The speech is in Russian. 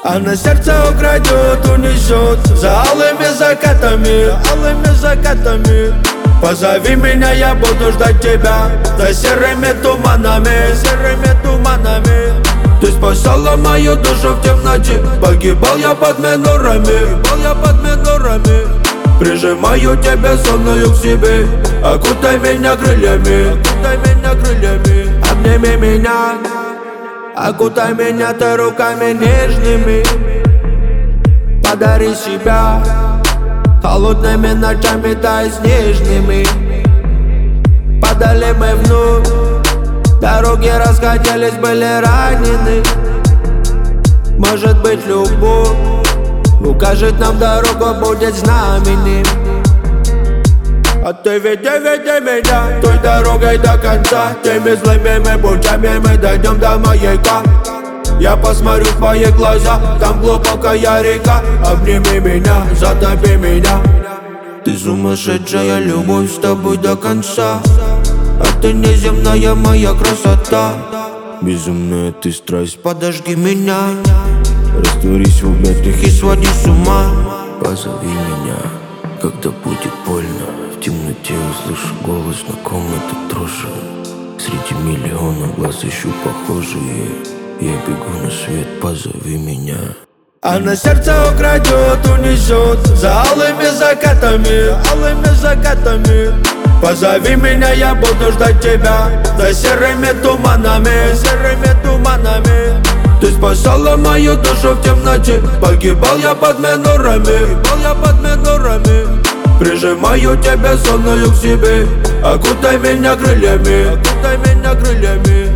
Она сердце украдет, унесет за алыми закатами, Позови меня, я буду ждать тебя за серыми туманами, Ты спасала мою душу в темноте, погибал я под минорами, Прижимаю тебя сонную к себе, окутай меня крыльями, Обними меня, окутай меня ты руками нежными, Подари себя холодными ночами, тай снежными. Падали мы вновь, дороги расходились, были ранены. Может быть, любовь укажет нам дорогу, будет знаменем. А ты веди меня той дорогой до конца, теми злыми путями мы дойдем до маяка. Я посмотрю в твои глаза, там глубокая река. Обними меня, затопи меня. Ты сумасшедшая любовь, с тобой до конца. А ты неземная моя красота. Безумная ты страсть, подожги меня. Растворись в объятиях и своди с ума. Позови меня, когда будет больно. В темноте услышу голос знакомый, ты дрожи. Среди миллионов глаз ищу похожие. Я бегу на свет, позови меня. Она сердце украдет, унесет за алыми закатами, Позови меня, я буду ждать тебя за серыми туманами, Ты спасала мою душу в темноте, погибал я под минорами, Прижимаю тебя сонную к себе, окутай меня крыльями,